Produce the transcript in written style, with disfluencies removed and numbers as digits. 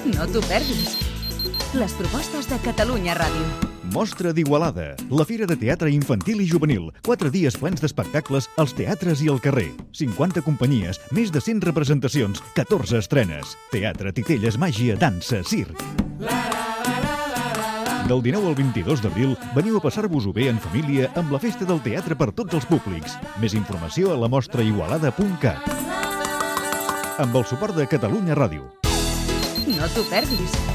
No t'ho perdis. Les propostes de Catalunya Ràdio. Mostra d'Igualada, la Fira de Teatre Infantil i Juvenil. 4 dies plens d'espectacles als teatres i al carrer. 50 companyies, més de 100 representacions, 14 estrenes. Teatre, titelles, màgia, dansa, circ. Del 19 al 22 d'abril, veniu a passar-vos-ho bé en família amb la Festa del Teatre per tots els públics. Més informació a lamostraigualada.cat. Amb el suport de Catalunya Ràdio. No t'ho perdis.